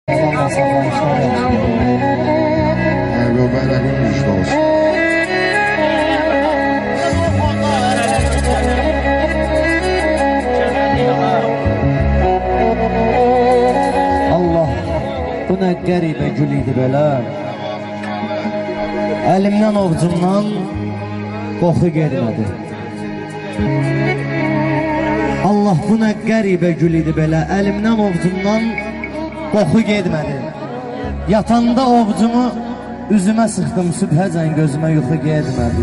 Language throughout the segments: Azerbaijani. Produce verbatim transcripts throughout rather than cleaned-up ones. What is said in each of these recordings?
Allah sağlıqlar Əli o bələqin müjdə olsun. Allah, bu nə qəribə gül idi belə. Əlimdən ovcumdan qoxu gedmədi. Allah, bu nə qəribə gül idi belə. Əlimdən ovcumdan qoxu gedmədi. Yatanda ovcumu üzümə sıxdım, sübhəcən gözümə yuxu gedmədi.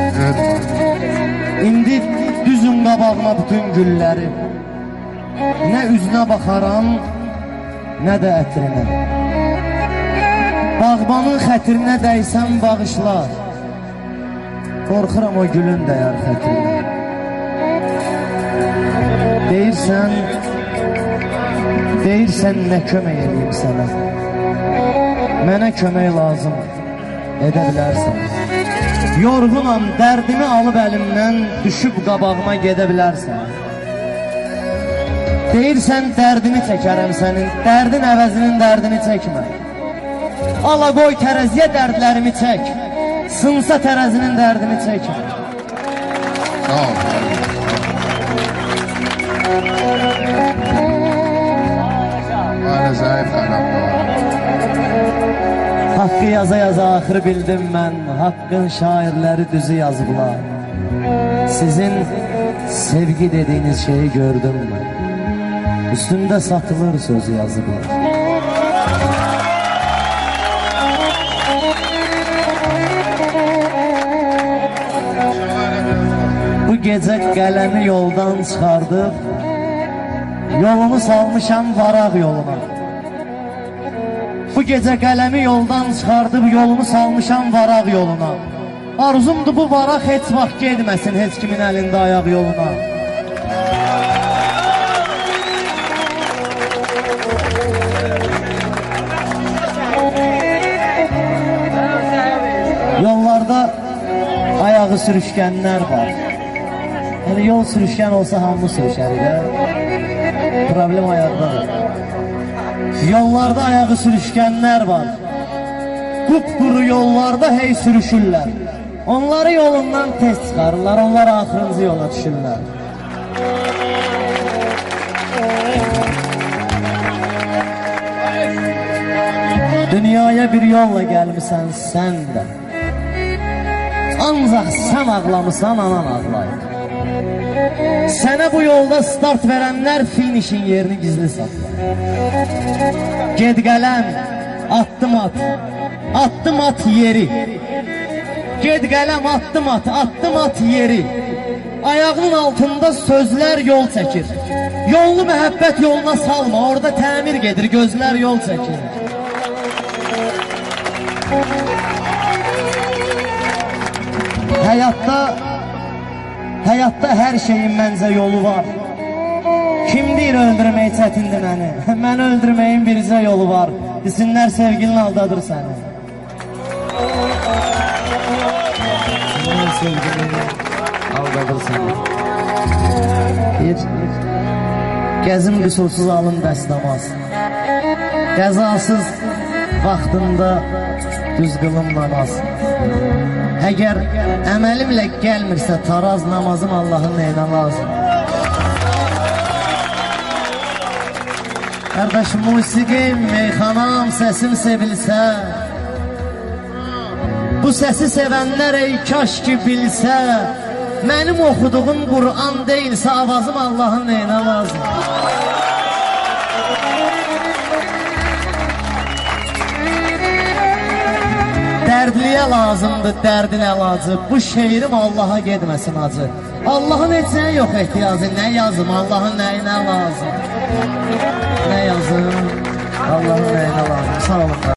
İndi düzün qabağıma bütün gülləri, nə üzünə baxaram, nə də ətrinə. Bağbanın xətrinə dəysəm bağışlar, qorxuram o gülün dəyər xətrinə. Deyirsən, deyirsən nə kömək edeyim sənə, mənə kömək lazım edə bilərsən. Yorğunam, dərdimi alıb əlimdən, düşüb qabağıma gedə bilərsən. Deyirsən dərdini çəkərəm sənin, dərdin əvəzinin dərdini çəkmə. Ala qoy tərəziyə dərdlərimi çək, sınsa tərəzinin dərdini çəkmə. Sağ ol. Hələ zəif qanamda var. Haqqı yaza yaza axırı bildim mən, haqqın şairləri düzü yazıblar. Sizin sevgi dediyiniz şeyi gördüm mən, üstündə satılır sözü yazıblar. Bu gecə qələmi yoldan çıxardıb, yolumu salmışam varaq yoluna. Bu gecə qələmi yoldan çıxardıb, yolumu salmışam varaq yoluna. Arzumdur bu varaq heç vaxt gedməsin heç kimin əlində ayaq yoluna. Yollarda ayağı sürüşkənlər var. Yəni yol sürüşkən olsa hamı sürüşər də. Problem ayaqdadır. Yollarda ayağı sürüşkənlər var. Qupquru yollarda hey sürüşürlər. Onları yolundan tez çıxarırlar, onlar axırıncı yola düşürlər. Dünyaya bir yolla gəlmisən sən də, ancaq sən ağlamısan, anan ağlayır. Sənə bu yolda start verənlər finişin yerini gizli saxlar. Ged qələm, atdım at, atdım at yeri. Ged qələm, atdım at, atdım at yeri. Ayağının altında sözlər yol çəkir. Yolunu məhəbbət yoluna salma, orada təmir gedir, gözlər yol çəkir. Həyatda, həyatda hər şeyin məncə yolu var. Kim deyir öldürmək çətindir məni? Məni öldürməyin bircə yolu var. Desinlər sevgilin aldadır səni. Sevgilin aldadır səni. Bir, gəzim qüsursuz alın dəstəmaz. Qəzasız vaxtında düz qılım namaz. Əgər əməlimlə gəlmirsə taraz namazım Allahın neyinə lazım. Qardaş, musiqim, meyxanam, səsim sevilsə, bu səsi sevənlər ey kaş ki bilsə, mənim oxuduğum Qur'an deyilsə avazım Allahın neyinə lazım. Dərdliyə lazımdır dərdin əlacı, bu şeirim Allaha gedməsin acı. Allahın heç nəyə yox ehtiyacı, nə yazım, Allahın nəyinə lazım. Nə yazım, Allahın nəyinə lazım. Sağ olun.